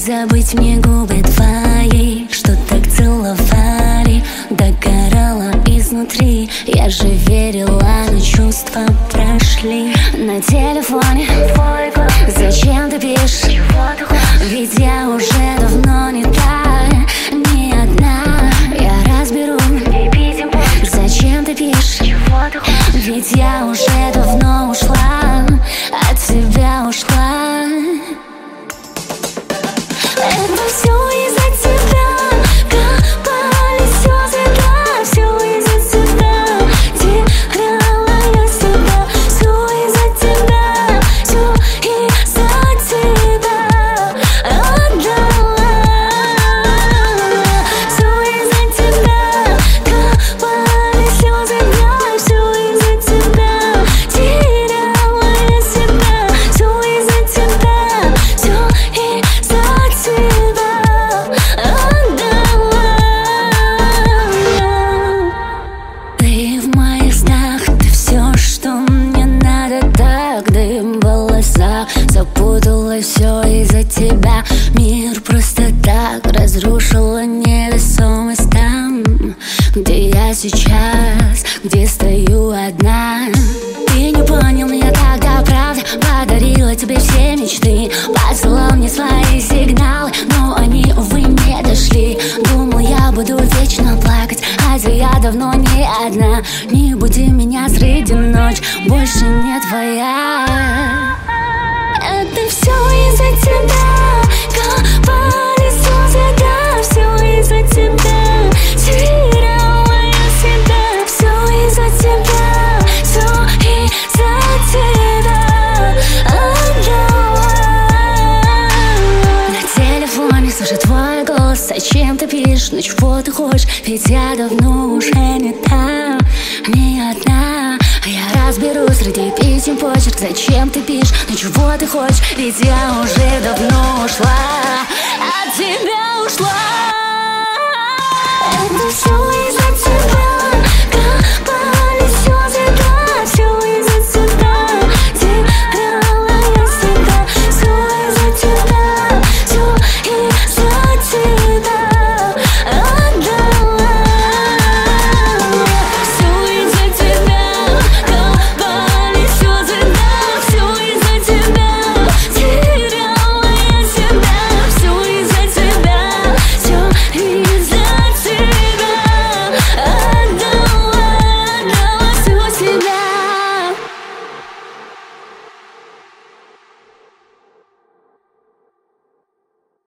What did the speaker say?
забыть мне губы твои, что так целовали, догорала изнутри. Я же верила, но чувства прошли. На телефоне зачем ты пишешь? Ведь я уже давно не та, не одна. Я разберу, зачем ты пишешь? Ведь я уже давно ушла, от тебя ушла. Это все из-за тебя, капали слезы, да, все из-за тебя. Теряла я себя, все из-за тебя, все из-за тебя отдала. Все из-за тебя, капали слезы, да, все из-за тебя. Теряла я себя, все из-за тебя, все из-за тебя отдала. Ты в моих снах, ты все, что мне надо, так дым в волосах. Запутала все из-за тебя. Мир просто так разрушила невесомость там, где я сейчас, где стою одна. Ты не понял меня тогда, правда. Подарила тебе все мечты, посылал мне свои сигналы, но они, увы, не дошли. Думал, я буду вечно плакать, хотя я давно не одна. Не буди меня среди ночи, больше не твоя. Это все из-за тебя, капали слезы, да, все из-за тебя. Теряла я себя, все из-за тебя, все из-за тебя отдала. На телефоне слышу твой голос, зачем ты пишешь, ну чего ты хочешь? Ведь я давно уже не там, не одна. А я разберу среди писем почерк, зачем ты пишешь, ну чего ты хочешь? Ведь я уже давно ушла.